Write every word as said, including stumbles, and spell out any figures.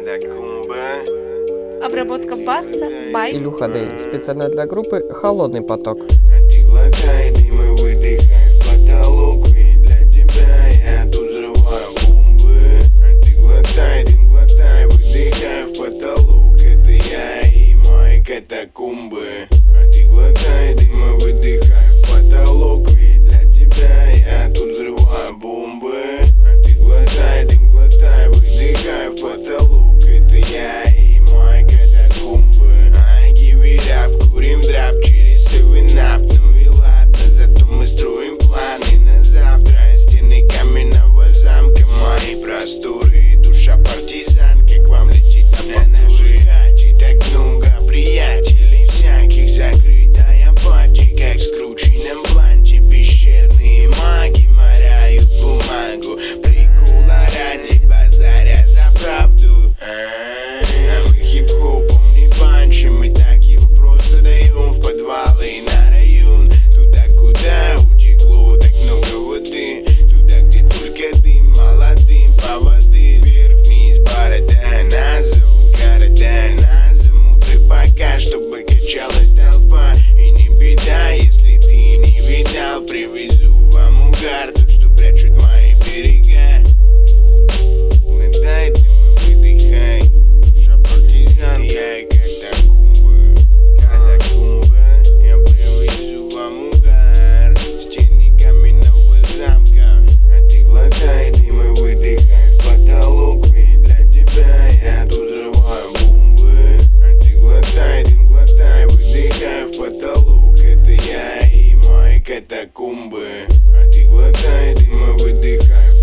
Обработка баса, байк. Илюха Дэй. Специально для группы «Холодный поток». Ты глотай дым и выдыхай в потолок, ведь для тебя я тут взрываю бомбы. Ты глотай дым, глотай, выдыхай в потолок, это я и мои катакомбы. Ты глотай дым и выдыхай в потолок, ведь для тебя я тут взрываю бомбы. Ты глотай дым, глотай, выдыхай в потолок, это я и мои катакомбы. I give it up, курим драп через севенап. Ну и ладно, зато мы строим планы на завтра. Стены каменного замка, мои просторы, душа партизанка. К вам летит на ножи, хати так много приятелей всяких. Закрытая пати, как в скрученном бланте. Пещерные маги моряют бумагу, прикола ради базаря за правду. А мы хип-хопом не банчим, мы так его просто даем в подвалы на район. Туда, куда утекло так много воды, туда, где только дым, молодым по воды. Вверх-вниз борода, нас зовут города, нас замуты пока, чтобы качалась толпа. И не беда, если ты не видал, привезу вам угар, тот, что прячут мои берега. Глотай дым и выдыхай, душа партизан, я и катакомбы. Катакомбы, я привезу вам угар, стены каменного замка. А ты глотай дым и выдыхай в потолок, ведь для тебя я тут взрываю бомбы. А ты глотай дым, глотай, выдыхай в потолок, это я и мои катакомбы. А ты глотай дым и выдыхай в